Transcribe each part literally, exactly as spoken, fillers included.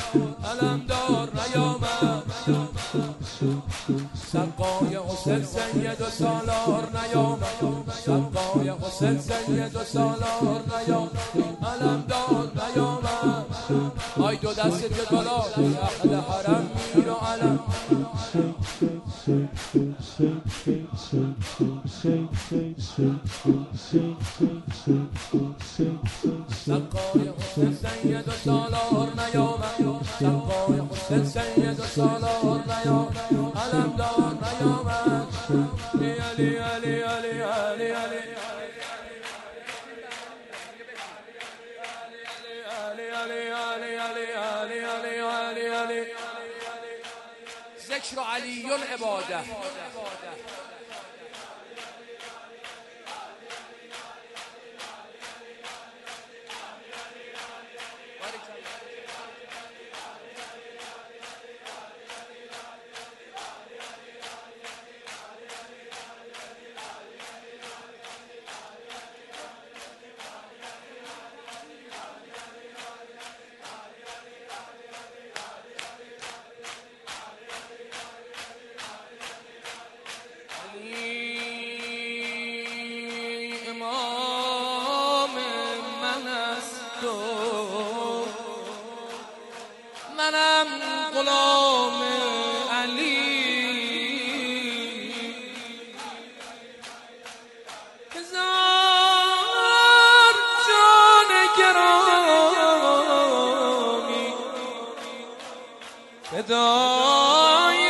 علمدار نیامد سقای حسین سید و سالار نیامد سقای حسین سید و سالار نیامد علمدار نیامد آی دو دست بالا اهل حرم میر و علم سقای حسین سید و سالار نیامد سقای حسین سید و سالار نیامد علمدار نیامد علی علی علی علی علی ذکر علی عباده منم غلام علی هزار جان گرامی فدای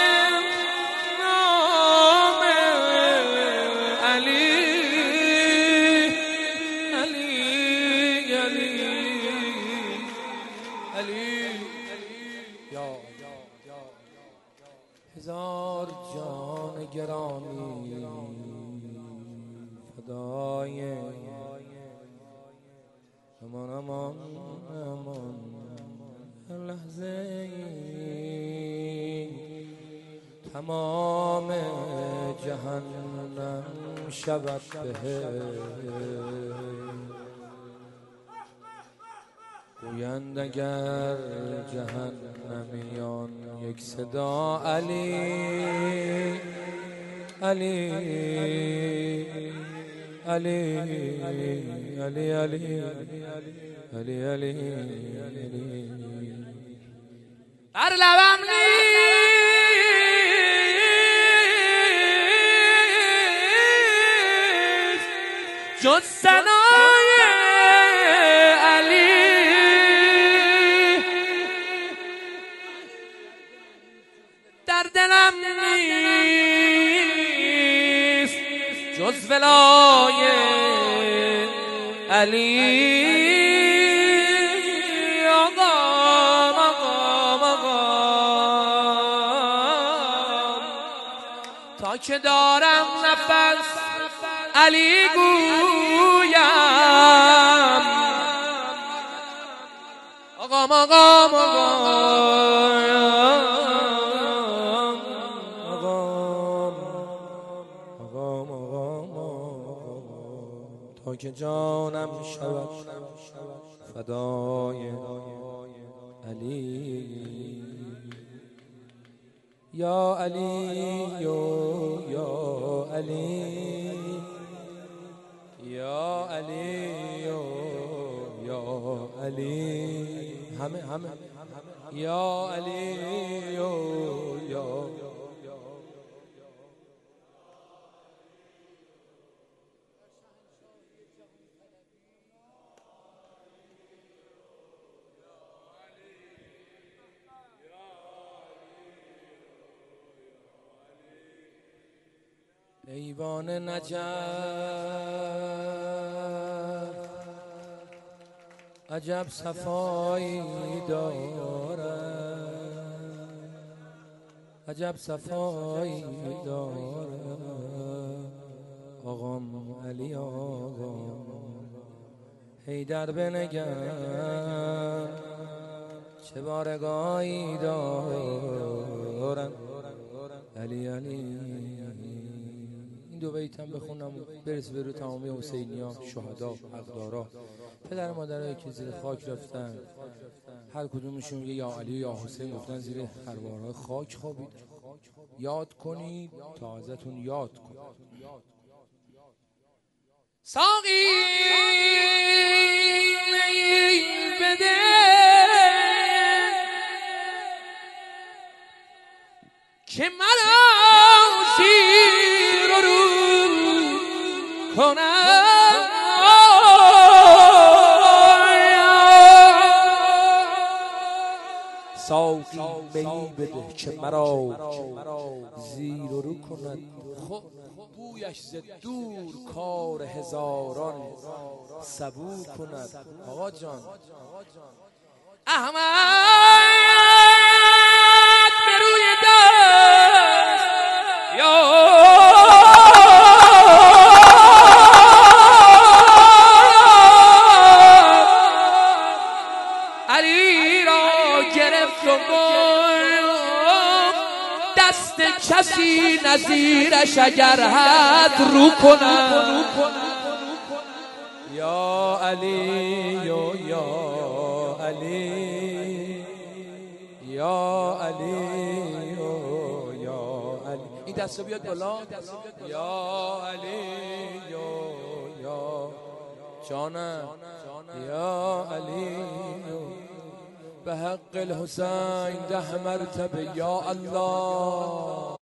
نام علی علی علی علی هزار جان گرامی فدای امان امان امان لحظه تمام جهنم شود به گویند اگر جهنمیان یک صدا علی علی علی علی علی علی علی هر لبم نیست جز ثنای علی در دلم نیست جز ولای علی آقا آقا آقا تا که دارم نفس علی گویم آقا آقا تا که جانم شود فدای علی یا علی یا علی یا علی یا علی همه همه یا علی یا ایوان نجف عجب صفایی دارد عجب صفایی دارد آقام علی آقام حیدر بنگر چه بارگاهی دارد علی علی دو بیتم بخونم برسه به رو تمامی حسینی‌ها، شهدا، حقدارا، پدر مادرایی که زیر خاک رفتن، هر کدومشون یه یا علی یا حسین گفتن، زیر خروارهای خاک خوابید. یاد کنید تا ازتون یاد کنید. ساقی بده که مرا زیر و رو کنم، ساقی می بده که مرا زیر و رو کند. خب بویش ز دور کار هزاران صبور کند. آقا جان احمد به روی دست یا علی را گرفت و دست کسی نظیرش اگر هست رو کنم. یا علی یا یا علی یا علی یا علی. این دستو بیاد بالا. یا علی یا یا جانم یا علی به حق الحسین ده مرتبه یا الله.